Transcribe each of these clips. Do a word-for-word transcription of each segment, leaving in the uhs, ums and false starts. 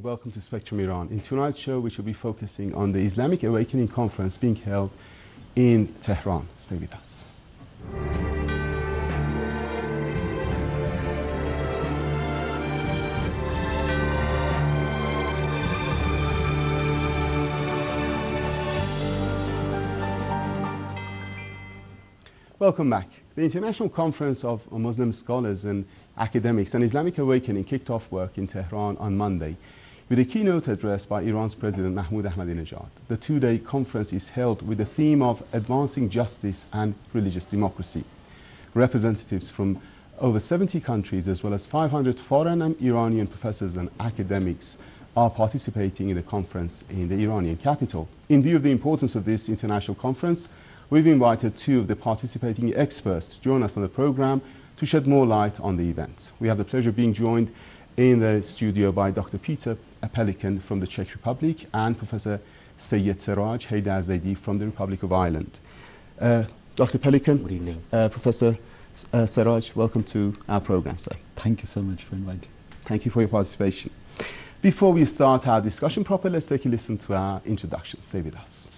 welcome to Spectrum Iran. In tonight's show, we shall be focusing on the Islamic Awakening Conference being held in Tehran. Stay with us. Welcome back. The International Conference of Muslim Scholars and Academics and Islamic Awakening kicked off work in Tehran on Monday with a keynote address by Iran's President Mahmoud Ahmadinejad. The two-day conference is held with the theme of advancing justice and religious democracy. Representatives from over seventy countries as well as five hundred foreign and Iranian professors and academics are participating in the conference in the Iranian capital. In view of the importance of this international conference, we've invited two of the participating experts to join us on the program to shed more light on the event. We have the pleasure of being joined in the studio by Doctor Peter Pelikan from the Czech Republic and Professor Seyyed Seraj Haidarzadeh from the Republic of Ireland. Uh, Doctor Pelikan, good evening. Uh, Professor uh, Seraj, welcome to our program, sir. Thank you so much for inviting. Thank you for your participation. Before we start our discussion proper, let's take a listen to our introduction. Stay with us.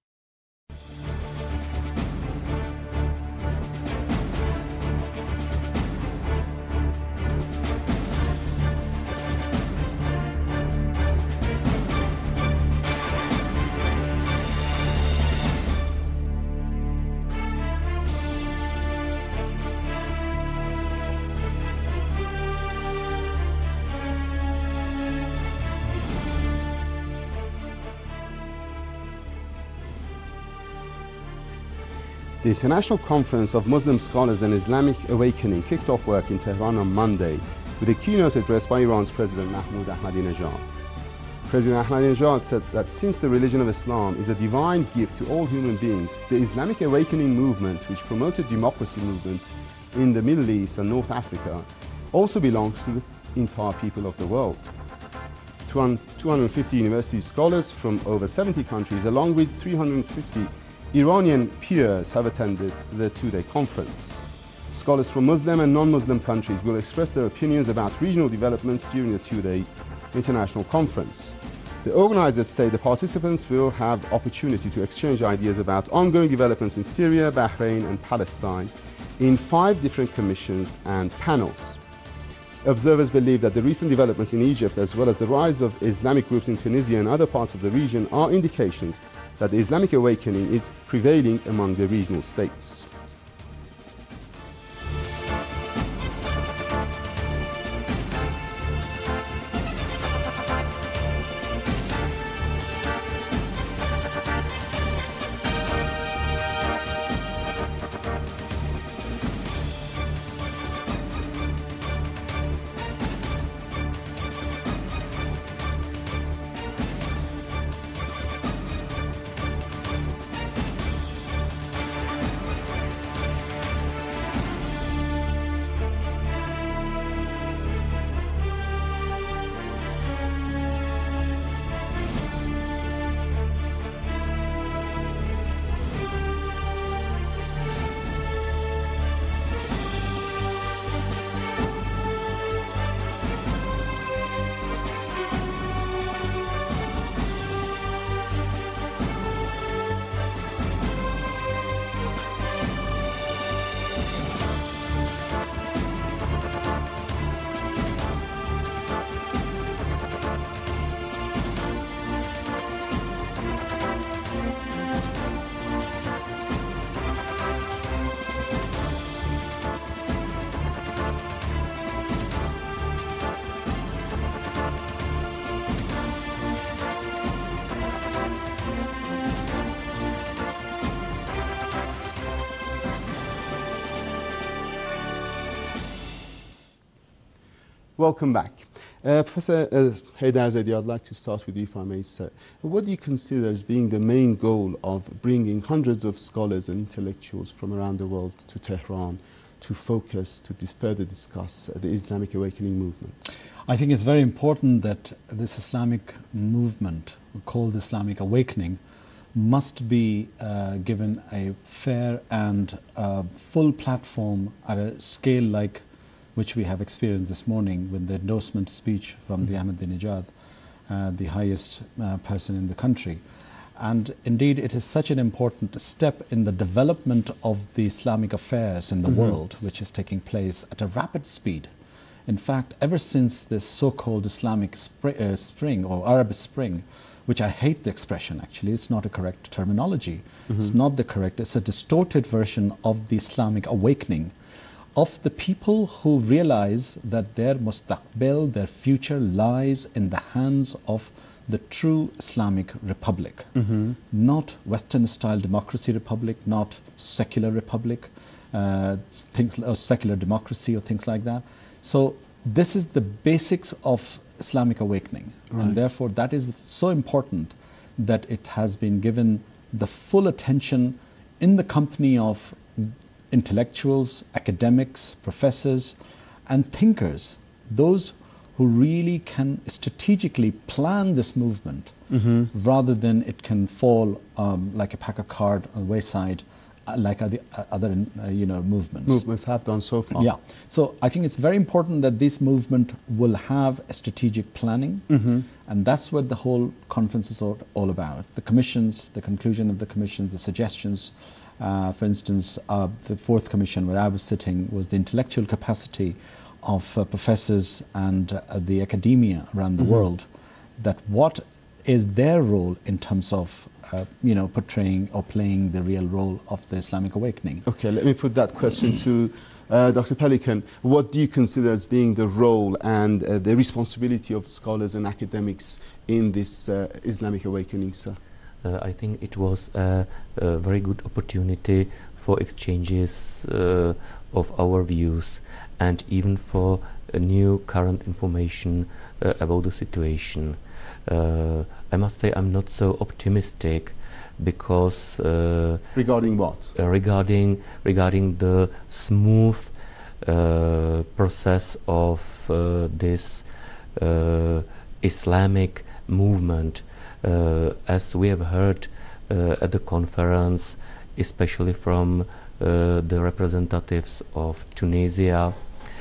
The International Conference of Muslim Scholars and Islamic Awakening kicked off work in Tehran on Monday with a keynote address by Iran's President Mahmoud Ahmadinejad. President Ahmadinejad said that since the religion of Islam is a divine gift to all human beings, the Islamic Awakening movement, which promoted democracy movement in the Middle East and North Africa, also belongs to the entire people of the world. two hundred fifty university scholars from over seventy countries, along with three hundred fifty Iranian peers, have attended the two-day conference. Scholars from Muslim and non-Muslim countries will express their opinions about regional developments during the two-day international conference. The organizers say the participants will have opportunity to exchange ideas about ongoing developments in Syria, Bahrain and Palestine in five different commissions and panels. Observers believe that the recent developments in Egypt, as well as the rise of Islamic groups in Tunisia and other parts of the region, are indications that the Islamic Awakening is prevailing among the regional states. Welcome back. Uh, Professor uh, Haidarzadeh, I'd like to start with you, if I may, sir. What do you consider as being the main goal of bringing hundreds of scholars and intellectuals from around the world to Tehran to focus, to dis further discuss uh, the Islamic Awakening movement? I think it's very important that this Islamic movement, called Islamic Awakening, must be uh, given a fair and uh, full platform at a scale like which we have experienced this morning with the endorsement speech from the Ahmadinejad. uh, the highest uh, person in the country. And indeed, it is such an important step in the development of the Islamic affairs in the mm-hmm. world, which is taking place at a rapid speed. In fact, ever since this so-called Islamic spri- uh, spring or Arab Spring, which I hate the expression actually, it's not a correct terminology. Mm-hmm. It's not the correct, it's a distorted version of the Islamic awakening of the people who realize that their mustaqbil, their future lies in the hands of the true Islamic Republic. Mm-hmm. Not Western-style democracy republic, not secular republic, uh, things or secular democracy or things like that. So this is the basics of Islamic awakening, right. And therefore that is so important that it has been given the full attention in the company of intellectuals, academics, professors, and thinkers, those who really can strategically plan this movement, mm-hmm. rather than it can fall um, like a pack of cards on the wayside, uh, like other, uh, other uh, you know, movements. Movements have done so far. Yeah. So I think it's very important that this movement will have a strategic planning, mm-hmm. and that's what the whole conference is all, all about. The commissions, the conclusion of the commissions, the suggestions. Uh, for instance, uh, the fourth commission where I was sitting was the intellectual capacity of uh, professors and uh, the academia around the mm-hmm. world, that what is their role in terms of uh, you know, portraying or playing the real role of the Islamic awakening. Okay, let me put that question to uh, Doctor Pelikan. What do you consider as being the role and uh, the responsibility of scholars and academics in this uh, Islamic awakening, sir? Uh, I think it was a, a very good opportunity for exchanges uh, of our views and even for a new current information uh, about the situation. Uh, I must say I'm not so optimistic because uh, regarding what? Uh, regarding regarding the smooth uh, process of uh, this uh, Islamic movement. Uh, as we have heard uh, at the conference, especially from uh, the representatives of Tunisia,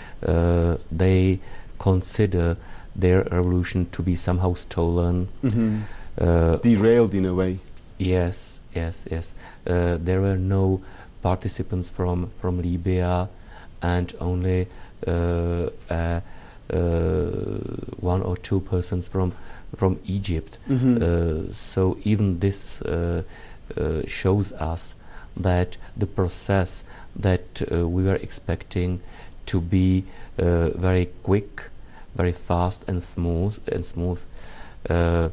uh, they consider their revolution to be somehow stolen. Mm-hmm. uh, Derailed in a way. Yes, yes, yes. Uh, there were no participants from, from Libya and only uh, uh, uh, one or two persons from from Egypt. Mm-hmm. uh, so even this uh, uh, shows us that the process that uh, we were expecting to be uh, very quick, very fast and smooth and smooth uh, uh,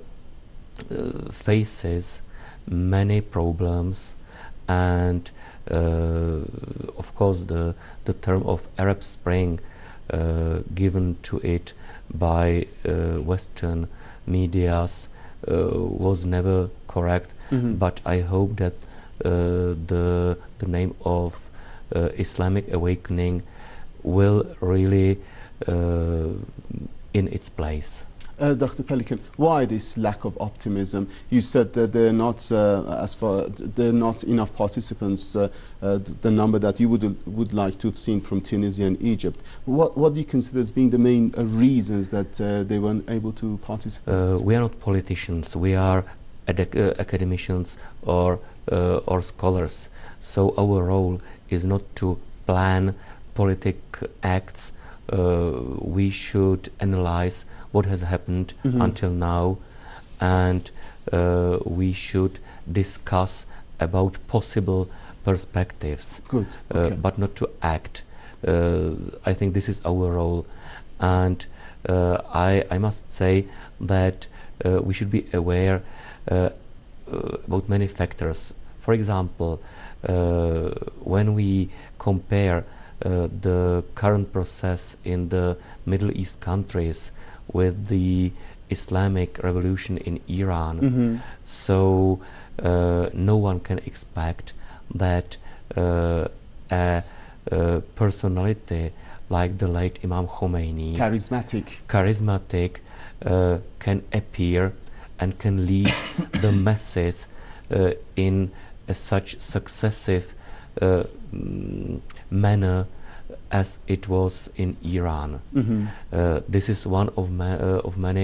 faces many problems, and uh, of course the the term of Arab Spring uh, given to it by uh, Western medias uh, was never correct. Mm-hmm. But I hope that uh, the the name of uh, Islamic awakening will really uh, in its place. Uh, Doctor Pelikan, why this lack of optimism? You said that there are not, uh, as far there are not enough participants, uh, uh, the number that you would would like to have seen from Tunisia and Egypt. What what do you consider as being the main uh, reasons that uh, they weren't able to participate? Uh, we are not politicians. We are ad- uh, academicians or uh, or scholars. So our role is not to plan politic acts. Uh, we should analyze what has happened mm-hmm. until now, and uh, we should discuss about possible perspectives. Good. Uh, okay. But not to act. Uh, I think this is our role, and uh, I, I must say that uh, we should be aware uh, uh, about many factors. For example, uh, when we compare Uh, the current process in the Middle East countries with the Islamic revolution in Iran, mm-hmm. so uh, no one can expect that uh, a, a personality like the late Imam Khomeini, charismatic, charismatic uh, can appear and can lead the masses uh, in a such successive uh, mm, manner as it was in Iran. Mm-hmm. Uh, this is one of, ma uh, of many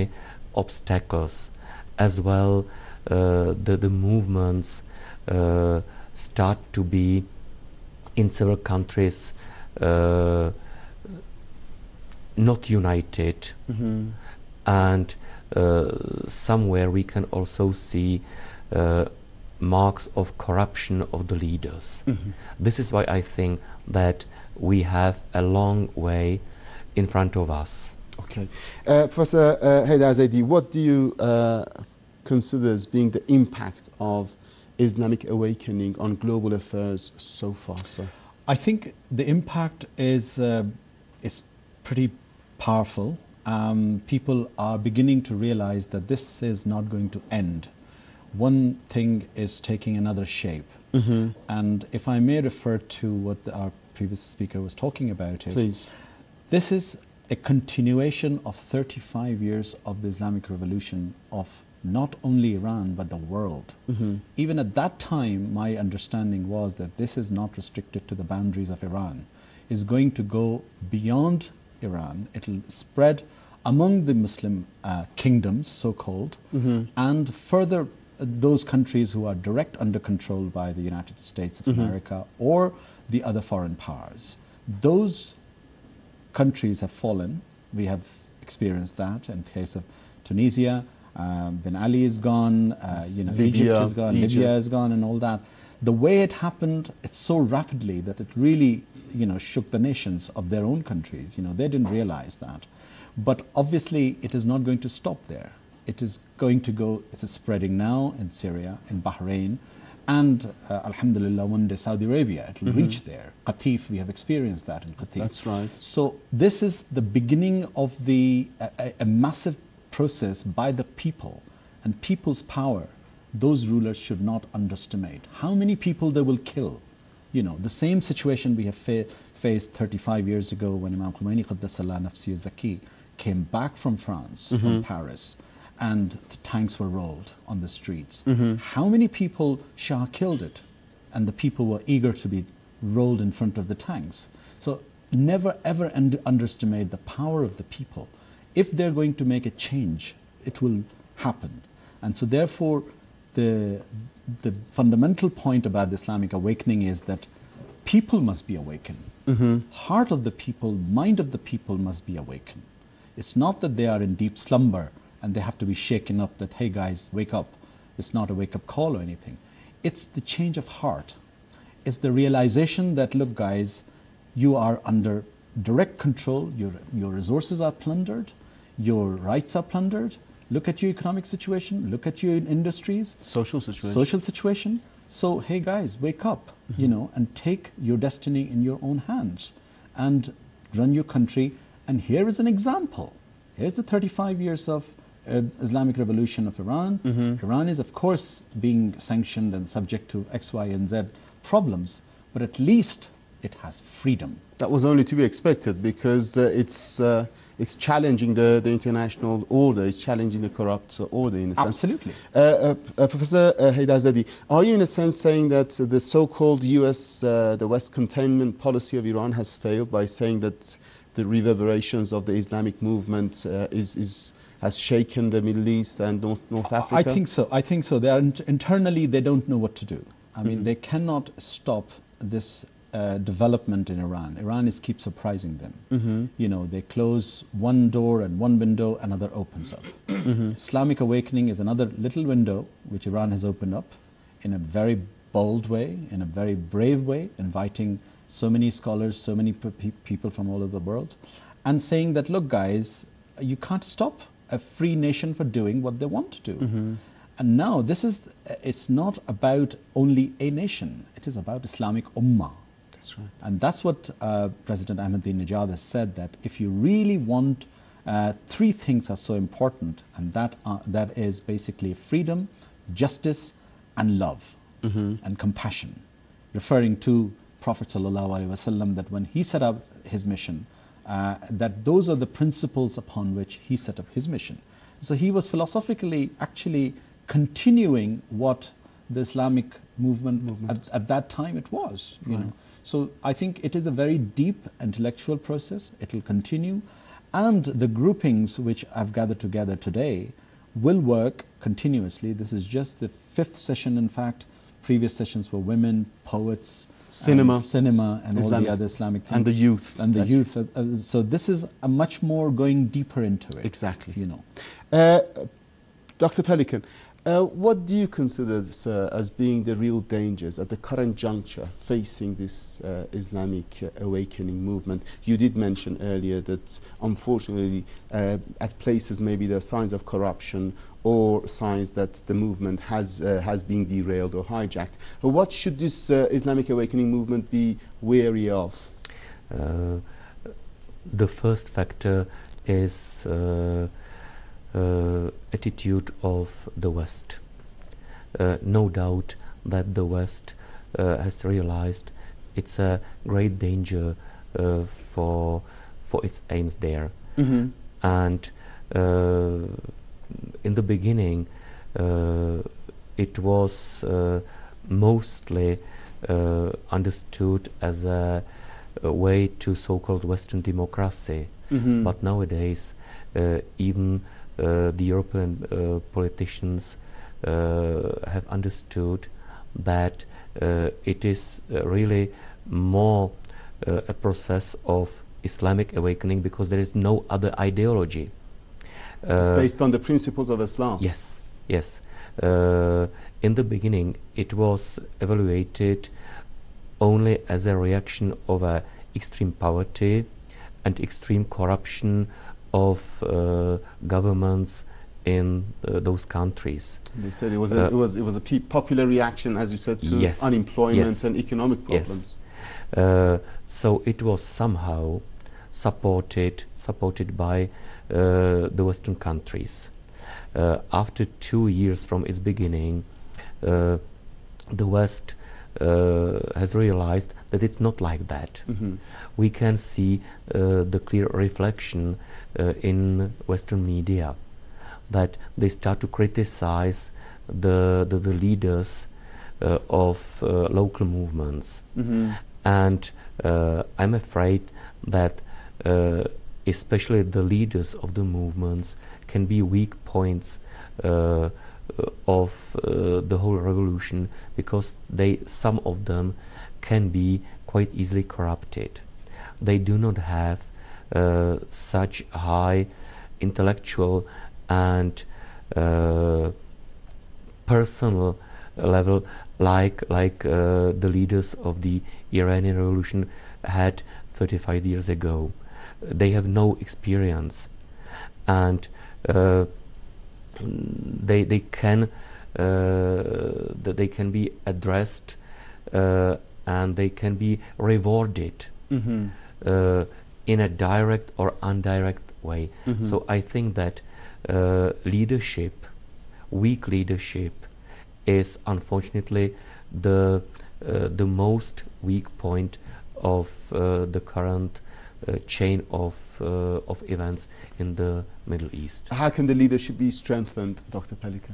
obstacles. As well, uh, the, the movements uh, start to be in several countries uh, not united, Mm-hmm. and uh, somewhere we can also see uh, marks of corruption of the leaders. Mm-hmm. This is why I think that we have a long way in front of us. Okay. Uh, Professor uh, Haydar Zaidi, what do you uh, consider as being the impact of Islamic awakening on global affairs so far, sir? I think the impact is uh, is pretty powerful. Um, people are beginning to realize that this is not going to end. One thing is taking another shape. Mm-hmm. And if I may refer to what the, our previous speaker was talking about, it, Please. this is a continuation of thirty-five years of the Islamic Revolution of not only Iran but the world. Mm-hmm. Even at that time, my understanding was that this is not restricted to the boundaries of Iran. It's going to go beyond Iran. It'll spread among the Muslim uh, kingdoms, so-called, Mm-hmm. and further uh, those countries who are direct under control by the United States of Mm-hmm. America or the other foreign powers. Those countries have fallen. We have experienced that in the case of Tunisia. Um, Ben Ali is gone, uh, you know, Libya, Egypt is gone, Egypt. Libya is gone, and all that. The way it happened, it's so rapidly that it really, you know, shook the nations of their own countries. You know, they didn't realize that. But obviously, it is not going to stop there. It is going to go, it's spreading now in Syria, in Bahrain, and uh, Alhamdulillah, one day Saudi Arabia, it will Mhm. reach there. Qatif, we have experienced that in Qatif. That's right. So this is the beginning of the a, a, a massive process by the people, and people's power. Those rulers should not underestimate how many people they will kill. You know, the same situation we have fa faced thirty-five years ago when Imam Khomeini Qaddasallah Nafsi Zaki came back from France, Mhm. from Paris, and the tanks were rolled on the streets. Mhm. How many people Shah killed it, and the people were eager to be rolled in front of the tanks. So never ever und underestimate the power of the people. If they're going to make a change, it will happen. And so therefore, the, the fundamental point about the Islamic awakening is that people must be awakened. Mm-hmm. Heart of the people, mind of the people must be awakened. It's not that they are in deep slumber and they have to be shaken up that, hey guys, wake up. It's not a wake-up call or anything. It's the change of heart. It's the realization that, look guys, you are under direct control, your, your resources are plundered, your rights are plundered. Look at your economic situation, look at your industries, Social situation. social situation. So, hey guys, wake up, mm-hmm. you know, and take your destiny in your own hands and run your country. And here is an example. Here's the thirty-five years of uh, Islamic Revolution of Iran. Mm-hmm. Iran is, of course, being sanctioned and subject to X, Y, and Z problems, but at least it has freedom. That was only to be expected because uh, it's uh, it's challenging the, the international order, it's challenging the corrupt uh, order in a sense. Absolutely. Uh, uh, uh, Professor uh, Haydar Zaidi, are you in a sense saying that uh, the so-called U S, uh, the West containment policy of Iran has failed by saying that the reverberations of the Islamic movement uh, is, is has shaken the Middle East and North, North Africa? I think so. I think so. They are int internally, they don't know what to do. I mean, Mhm. they cannot stop this uh, development in Iran. Iran is keep surprising them. Mm-hmm. You know, they close one door and one window, another opens up. Mm-hmm. Islamic awakening is another little window which Iran has opened up in a very bold way, in a very brave way, inviting so many scholars, so many pe people from all over the world, and saying that, look guys, you can't stop a free nation for doing what they want to do. Mm-hmm. And now this is, it's not about only a nation, it is about Islamic Ummah. That's right. And that's what uh, President Ahmadinejad has said, that if you really want, uh, three things are so important, and that, uh, that is basically freedom, justice, and love, Mm-hmm. and compassion, referring to Prophet Sallallahu Alaihi Wasallam, that when he set up his mission, uh, that those are the principles upon which he set up his mission. So he was philosophically actually continuing what the Islamic movement, Movement. At, at that time it was. You Right. know. So I think it is a very deep intellectual process. It will continue. And the groupings which I've gathered together today will work continuously. This is just the fifth session, in fact. Previous sessions were women, poets, cinema, and cinema, and Islamic, all the other Islamic things. and the youth, and the youth. Uh, uh, so this is a much more going deeper into it. Exactly. You know, uh, Doctor Pelikan, uh, what do you consider, sir, as being the real dangers at the current juncture facing this uh, Islamic uh, awakening movement? You did mention earlier that, unfortunately, uh, at places maybe there are signs of corruption or signs that the movement has uh, has been derailed or hijacked. But what should this uh, Islamic awakening movement be wary of? Uh, the first factor is uh, uh, attitude of the West. Uh, no doubt that the West uh, has realized it's a great danger uh, for for its aims there. Mm-hmm. And uh, in the beginning, uh, it was uh, mostly uh, understood as a, a way to so-called Western democracy. Mm-hmm. But nowadays, uh, even uh, the European uh, politicians uh, have understood that uh, it is uh, really more uh, a process of Islamic awakening, because there is no other ideology. It's Uh, based on the principles of Islam. Yes, yes. Uh, in the beginning, it was evaluated only as a reaction of uh, extreme poverty and extreme corruption of uh, governments in uh, those countries. They said it was a, Uh, it was it was a pe popular reaction, as you said, to Yes, unemployment yes, and economic yes. problems. Uh, so it was somehow supported supported by uh, the Western countries. Uh, after two years from its beginning, uh, the West uh, has realized that it's not like that. Mm-hmm. We can see uh, the clear reflection uh, in Western media, that they start to criticize the the, the leaders uh, of uh, local movements. Mm-hmm. And uh, I'm afraid that uh, especially the leaders of the movements can be weak points uh, of uh, the whole revolution, because they, some of them can be quite easily corrupted. They do not have uh, such high intellectual and uh, personal level like like uh, the leaders of the Iranian Revolution had thirty-five years ago. They have no experience, and uh, they they can uh, that they can be addressed uh, and they can be rewarded Mm-hmm. uh, in a direct or indirect way. Mm-hmm. So I think that uh, leadership, weak leadership, is unfortunately the uh, the most weak point of uh, the current uh, chain of uh, of events in the Middle East. How can the leadership be strengthened, Doctor Pelikan?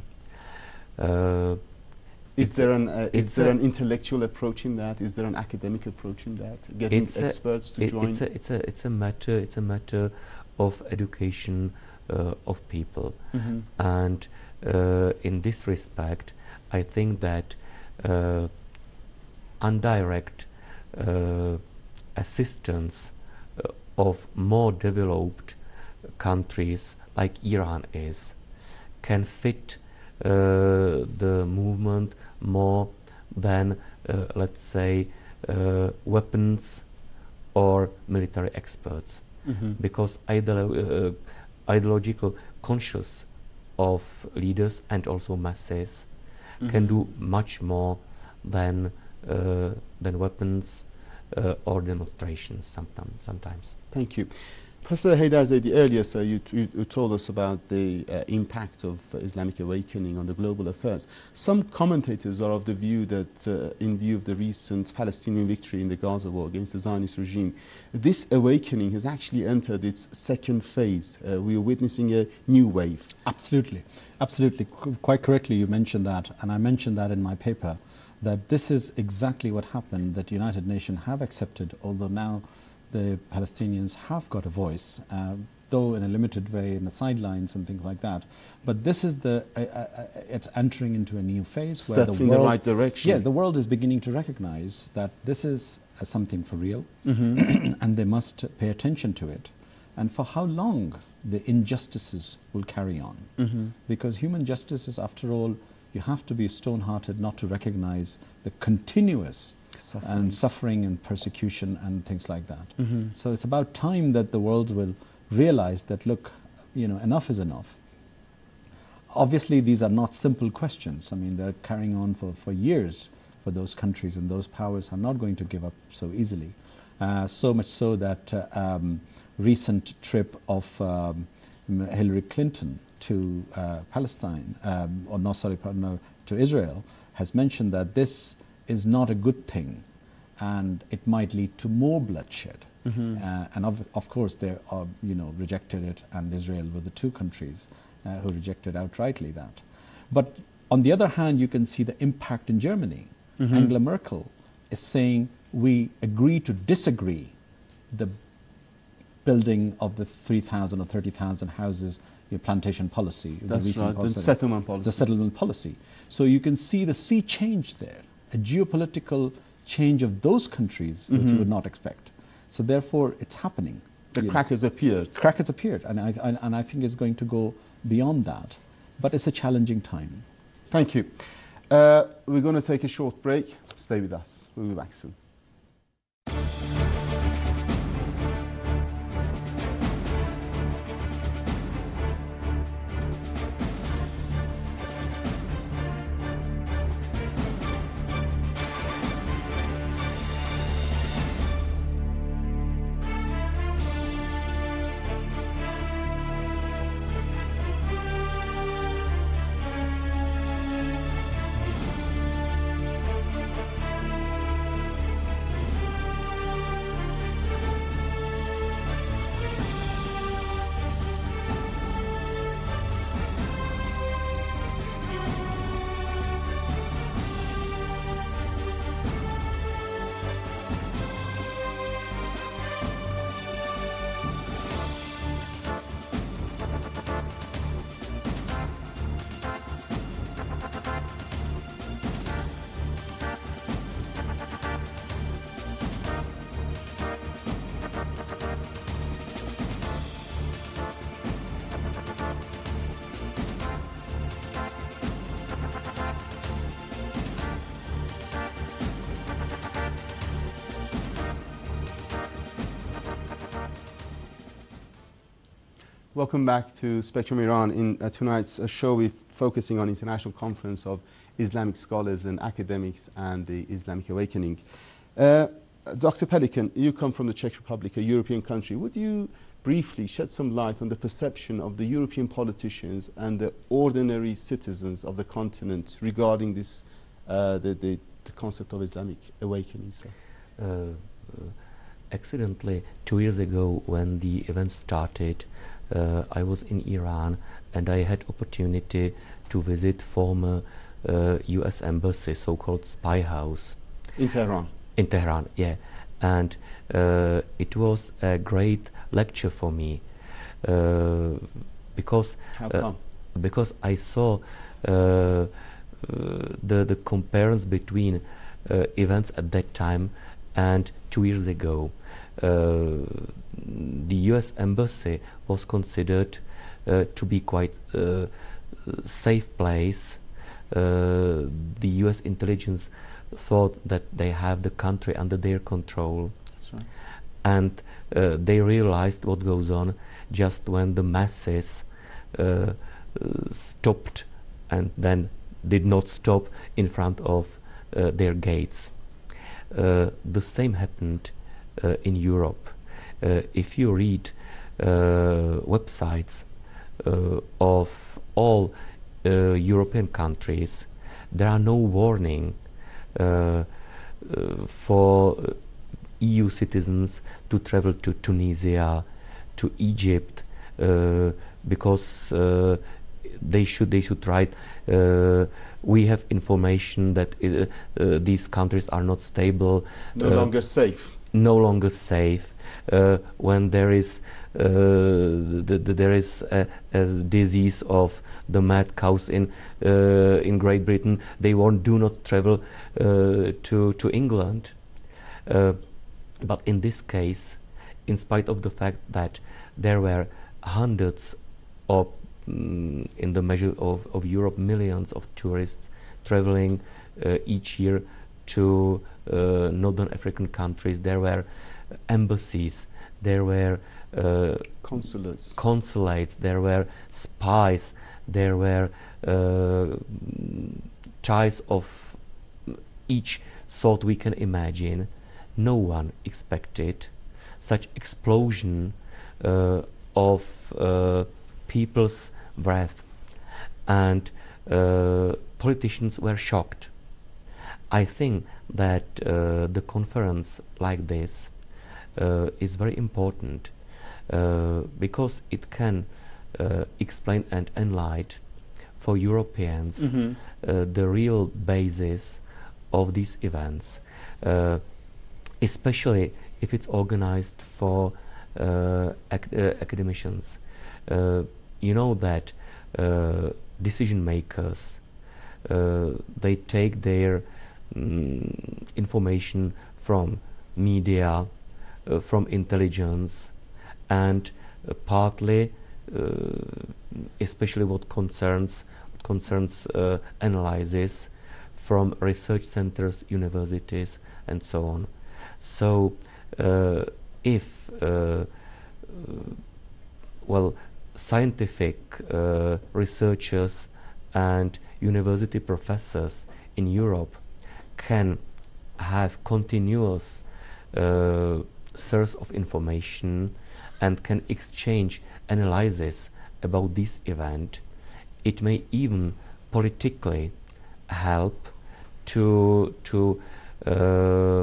Uh, Is it's there a- an uh, is it's there a- an intellectual approach in that? Is there an academic approach in that? Getting it's a- experts to it- join. It's a it's a it's a matter it's a matter of education uh, of people. Mhm. And uh, in this respect, I think that uh, indirect uh, assistance uh, of more developed countries like Iran is can fit uh, the movement more than, uh, let's say, uh, weapons or military experts, Mhm. because ideolo uh, ideological conscious of leaders and also masses can Mhm. do much more than uh, than weapons uh, or demonstrations sometimes. Sometimes. Thank you. Professor Haidarzadeh, earlier, sir, you, you, you told us about the uh, impact of uh, Islamic awakening on the global affairs. Some commentators are of the view that, uh, in view of the recent Palestinian victory in the Gaza war against the Zionist regime, this awakening has actually entered its second phase. Uh, we are witnessing a new wave. Absolutely, absolutely. Qu- Quite correctly, you mentioned that, and I mentioned that in my paper, that this is exactly what happened, that United Nations have accepted, although now the Palestinians have got a voice, uh, though in a limited way, in the sidelines and things like that. But this is the, uh, uh, it's entering into a new phase Step where the in world, the right direction. Yeah, the world is beginning to recognize that this is uh, something for real, Mm-hmm. and they must pay attention to it. And for how long the injustices will carry on. Mm-hmm. Because human justice is, after all, you have to be stone-hearted not to recognize the continuous and suffering and persecution and things like that. Mm-hmm. So it's about time that the world will realize that, look, you know, enough is enough. Obviously, these are not simple questions. I mean, they're carrying on for, for years for those countries, and those powers are not going to give up so easily. Uh, so much so that uh, um, recent trip of um, Hillary Clinton to uh, Palestine, um, or no, sorry, no, to Israel, has mentioned that this is not a good thing, and it might lead to more bloodshed. Mm-hmm. Uh, and of, of course, they are, you know, rejected it, and Israel were the two countries uh, who rejected outrightly that. But on the other hand, you can see the impact in Germany. Mm-hmm. Angela Merkel is saying we agree to disagree the building of the three thousand or thirty thousand houses, your plantation policy. That's the recent right, policy, the settlement policy. The settlement policy. So you can see the sea change there, a geopolitical change of those countries, Mm-hmm. which you would not expect. So therefore, it's happening. The You crack know. has appeared. The crack has appeared, and I, I, and I think it's going to go beyond that. But it's a challenging time. Thank you. Uh, we're going to take a short break. Stay with us. We'll be back soon. Welcome back to Spectrum Iran. In uh, tonight's uh, show, we're focusing on International Conference of Islamic Scholars and Academics and the Islamic Awakening. Uh, Doctor Pelikan, you come from the Czech Republic, a European country. Would you briefly shed some light on the perception of the European politicians and the ordinary citizens of the continent regarding this, uh, the, the, the concept of Islamic Awakening, sir? Uh, uh, accidentally, two years ago, when the event started, uh, I was in Iran and I had opportunity to visit former uh, U S embassy, so-called spy house. In Tehran? In Tehran, yeah. And uh, it was a great lecture for me uh, because How uh, come? because I saw uh, uh, the the comparison between uh, events at that time and two years ago. Uh, the U S embassy was considered uh, to be quite uh, safe place. Uh, the U S intelligence thought that they have the country under their control. That's right. And uh, they realized what goes on just when the masses uh, uh, stopped and then did not stop in front of uh, their gates. Uh, the same happened uh, in Europe. Uh, if you read uh, websites uh, of all uh, European countries, there are no warning uh, uh, for E U citizens to travel to Tunisia, to Egypt, uh, because uh, they should they should write. Uh, we have information that uh, uh, these countries are not stable, no uh, longer safe. no longer safe. Uh, when there is uh, the, the, there is a, a disease of the mad cows in uh, in Great Britain, they won't do not travel uh, to to England. Uh, but in this case, in spite of the fact that there were hundreds of mm, in the measure of, of Europe, millions of tourists traveling uh, each year to uh, northern African countries, there were embassies, there were uh, consulates, consulates, there were spies, there were uh, ties of each sort we can imagine. No one expected such explosion uh, of uh, people's breath, and uh, politicians were shocked. I think that uh, the conference like this uh, is very important uh, because it can uh, explain and enlighten for Europeans mm-hmm. uh, the real basis of these events, uh, especially if it's organized for uh, ac uh, academicians. Uh, you know that uh, decision makers, uh, they take their mm, information from media, uh, from intelligence, and uh, partly, uh, especially what concerns what concerns uh, analysis, from research centers, universities, and so on. So, uh, if uh, uh, well, scientific uh, researchers and university professors in Europe can have continuous uh, source of information and can exchange analysis about this event, it may even politically help to to uh,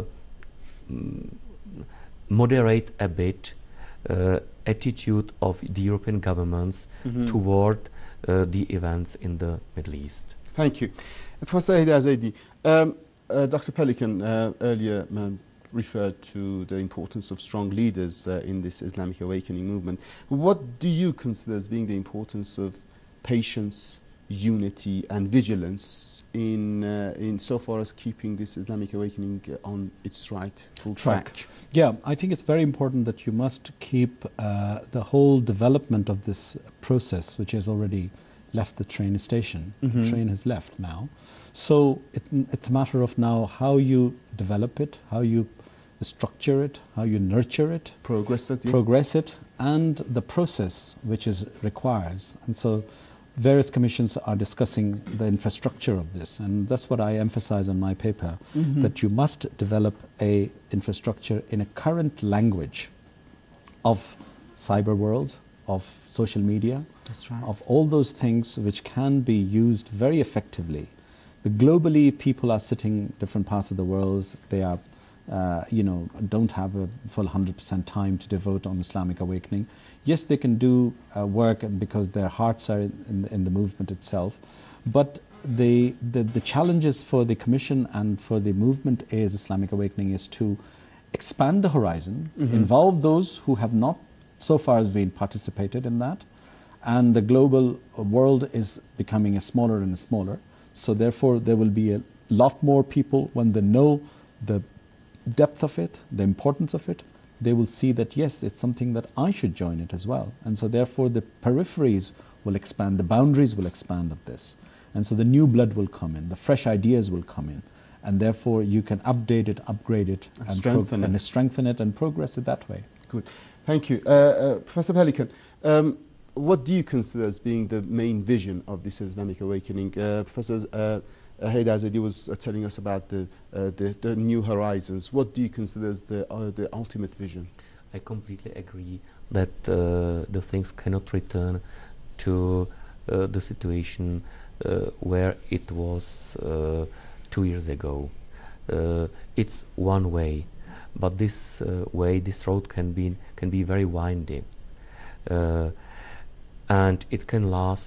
moderate a bit uh, attitude of the European governments mm-hmm. toward uh, the events in the Middle East. Thank you. Uh, Professor Haydar Zaidi, um, uh, Doctor Pelikan uh, earlier um, referred to the importance of strong leaders uh, in this Islamic awakening movement. What do you consider as being the importance of patience, unity and vigilance in uh, in so far as keeping this Islamic awakening uh, on its rightful track? track? Yeah, I think it's very important that you must keep uh, the whole development of this process, which has already left the train station. Mm-hmm. The train has left now. So it, it's a matter of now how you develop it, how you structure it, how you nurture it, Progress it. Yeah. progress it, and the process which is requires. And so various commissions are discussing the infrastructure of this, and that's what I emphasize on my paper, mm-hmm. that you must develop a infrastructure in a current language of cyber world, of social media, That's right. of all those things which can be used very effectively. The globally, people are sitting different parts of the world, they are Uh, you know, don't have a full one hundred percent time to devote on Islamic awakening. Yes, they can do uh, work because their hearts are in, in the movement itself, but the, the the challenges for the Commission and for the movement is Islamic awakening is to expand the horizon, mm-hmm. involve those who have not so far been participated in that, and the global world is becoming a smaller and smaller. So therefore, there will be a lot more people when they know the depth of it, the importance of it, they will see that yes, it's something that I should join it as well. And so therefore the peripheries will expand, the boundaries will expand of this. And so the new blood will come in, the fresh ideas will come in. And therefore you can update it, upgrade it, and, and, strengthen, it. and strengthen it and progress it that way. Good. Thank you. Uh, uh, Professor Pelikan, um, what do you consider as being the main vision of this Islamic awakening? Uh, Professor uh, Uh, Haydar Zaidi was uh, telling us about the, uh, the the new horizons. What do you consider as the uh, the ultimate vision? I completely agree that uh, the things cannot return to uh, the situation uh, where it was uh, two years ago. Uh, it's one way, but this uh, way, this road can be can be very windy, uh, and it can last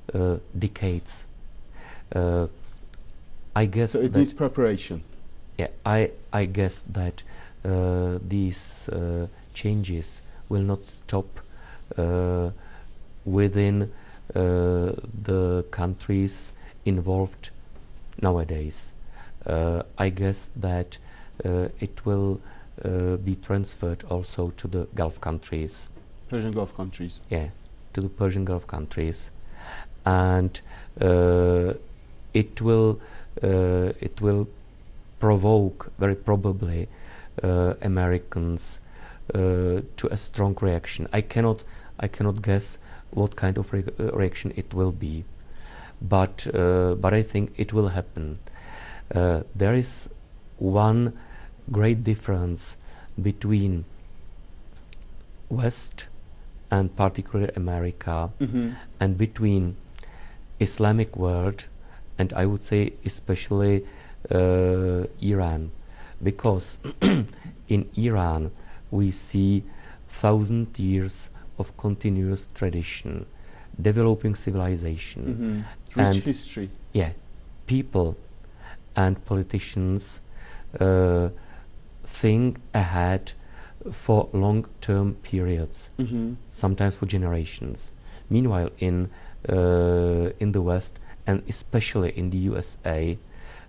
uh, decades. Uh, I guess So it that needs preparation. yeah, I I guess that uh, these uh, changes will not stop uh, within uh, the countries involved nowadays. Uh, I guess that uh, it will uh, be transferred also to the Gulf countries. Persian Gulf countries. Yeah, to the Persian Gulf countries, and uh, it will uh, it will provoke very probably uh, Americans uh, to a strong reaction. I cannot I cannot guess what kind of re uh, reaction it will be, but uh, but I think it will happen. Uh, there is one great difference between West and particularly America, Mm-hmm. and between Islamic world and I would say especially uh, Iran, because in Iran we see thousand years of continuous tradition, developing civilization, Mm-hmm. and Rich history. yeah, people and politicians uh, think ahead for long-term periods, Mm-hmm. sometimes for generations. Meanwhile, in uh, in the West and especially in the U S A,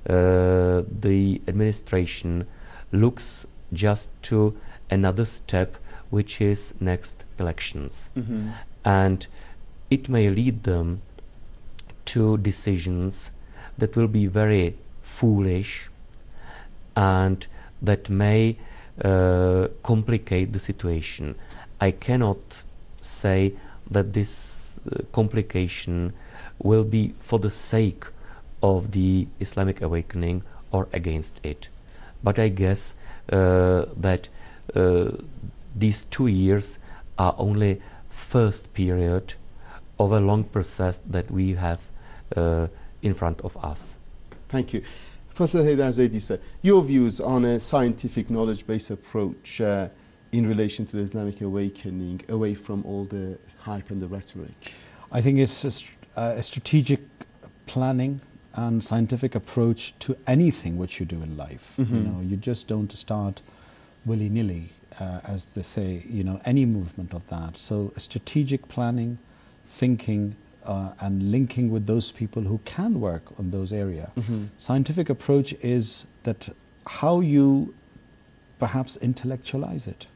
uh, the administration looks just to another step, which is next elections, Mm-hmm. and it may lead them to decisions that will be very foolish and that may uh, complicate the situation. I cannot say that this uh, complication will be for the sake of the Islamic awakening or against it, but I guess uh, that uh, these two years are only first period of a long process that we have uh, in front of us. Thank you. Professor Haydar Zaidi, sir, your views on a scientific knowledge-based approach uh, in relation to the Islamic awakening, away from all the hype and the rhetoric? I think it's a, st uh, a strategic planning and scientific approach to anything which you do in life. Mm-hmm. You know, you just don't start willy-nilly, uh, as they say, you know, any movement of that. So a strategic planning, thinking, uh, and linking with those people who can work on those areas. Mm-hmm. Scientific approach is that how you perhaps intellectualize it,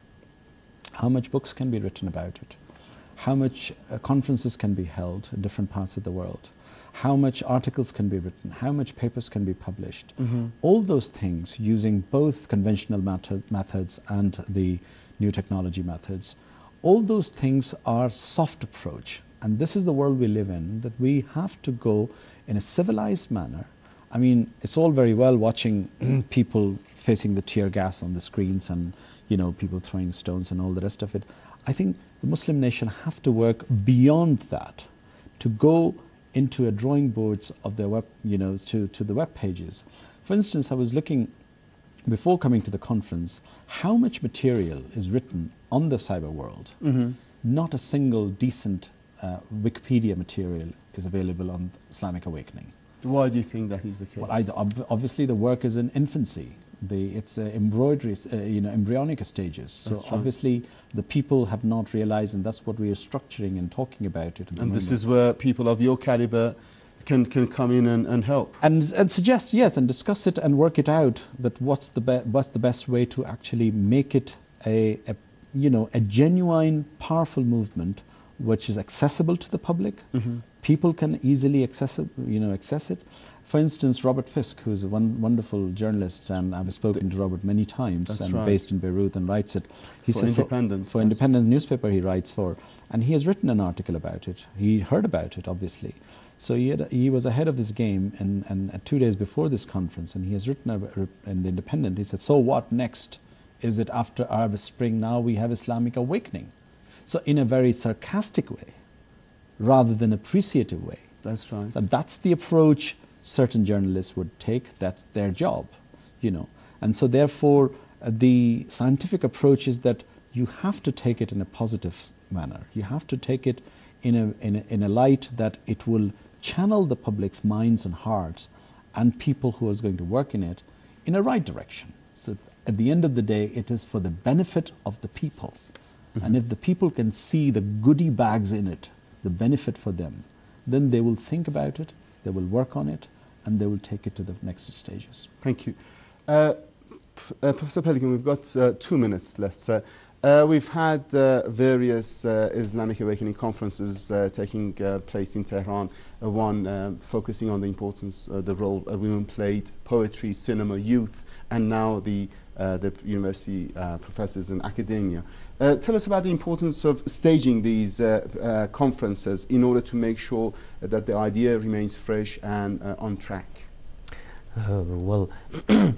how much books can be written about it, how much uh, conferences can be held in different parts of the world, how much articles can be written, how much papers can be published. Mm-hmm. All those things, using both conventional method, methods and the new technology methods, all those things are soft approach. And this is the world we live in, that we have to go in a civilized manner. I mean, it's all very well watching people facing the tear gas on the screens and, you know, people throwing stones and all the rest of it. I think the Muslim nation have to work beyond that, to go into a drawing boards of their web, you know, to, to the web pages. For instance, I was looking, before coming to the conference, how much material is written on the cyber world. Mm-hmm. Not a single decent uh, Wikipedia material is available on Islamic awakening. Why do you think that is the case? Well, I, ob obviously the work is in infancy. The, it's uh, embroidery, uh, you know, embryonic stages. So That's right. obviously the people have not realized, and that's what we are structuring and talking about it. At the And this moment. is where people of your caliber can, can come in and, and help. And, and suggest, yes, and discuss it and work it out, that what's the, be what's the best way to actually make it a, a, you know, a genuine, powerful movement which is accessible to the public. Mm-hmm. People can easily access it, you know, access it. For instance, Robert Fisk, who's a one wonderful journalist, and I've spoken to Robert many times, That's and right. based in Beirut, and writes it. He For says so- Independence, for that's- Independent newspaper he writes for, and he has written an article about it. He heard about it, obviously. So he, had, he was ahead of his game, and, and uh, two days before this conference, and he has written a, in the Independent. He said, "So what next? Is it after Arab Spring? Now we have Islamic awakening." So in a very sarcastic way, rather than appreciative way. That's right. And that's the approach certain journalists would take. That's their job, you know. And so therefore, uh, the scientific approach is that you have to take it in a positive manner. You have to take it in a, in a, in a light that it will channel the public's minds and hearts and people who are going to work in it in a right direction. So at the end of the day, it is for the benefit of the people. Mm-hmm. And if the people can see the goodie bags in it, the benefit for them, then they will think about it, they will work on it, and they will take it to the next stages. Thank you. Uh, uh, Professor Pelikan, we've got uh, two minutes left, sir. Uh, we've had uh, various uh, Islamic Awakening conferences uh, taking uh, place in Tehran, uh, one uh, focusing on the importance, uh, the role uh, women played, poetry, cinema, youth, and now the, uh, the university uh, professors and academia. Uh, tell us about the importance of staging these uh, uh, conferences in order to make sure that the idea remains fresh and uh, on track. Uh, well, uh,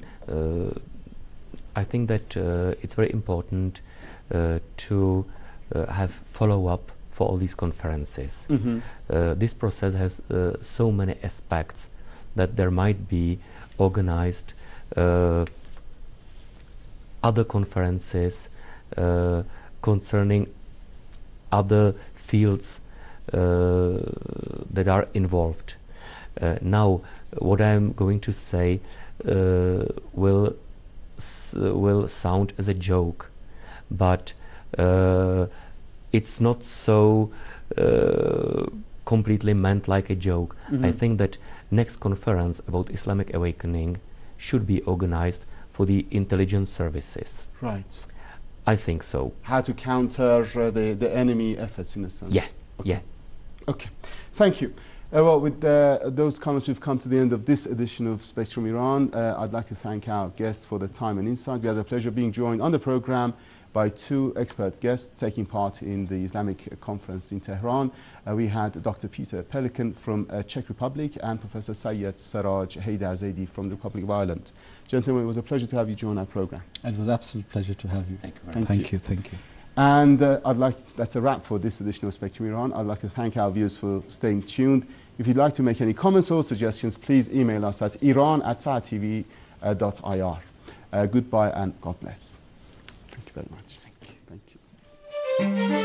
I think that uh, it's very important uh, to uh, have follow-up for all these conferences. Mm-hmm. Uh, this process has uh, so many aspects that there might be organized uh, other conferences uh, concerning other fields uh, that are involved. Uh, now, what I'm going to say uh, will s will sound as a joke, but uh, it's not so uh, completely meant like a joke. Mm-hmm. I think that next conference about Islamic Awakening should be organized for the intelligence services. Right. I think so. How to counter uh, the, the enemy efforts, in a sense. Yeah, okay. yeah. Okay, thank you. Uh, well, with uh, those comments, we've come to the end of this edition of Spectrum Iran. Uh, I'd like to thank our guests for their time and insight. We had the pleasure of being joined on the program by two expert guests taking part in the Islamic uh, conference in Tehran. Uh, we had Doctor Peter Pelikan from uh, Czech Republic and Professor Syed Saraj Haydarzadeh from the Republic of Ireland. Gentlemen, it was a pleasure to have you join our program. It was an absolute pleasure to have you. Thank you very much. Thank you, thank you. And uh, I'd like to, that's a wrap for this edition of Spectrum Iran. I'd like to thank our viewers for staying tuned. If you'd like to make any comments or suggestions, please email us at iran at saad t v dot i r. Uh, goodbye and God bless. Thank you very much. Thank you. Thank you.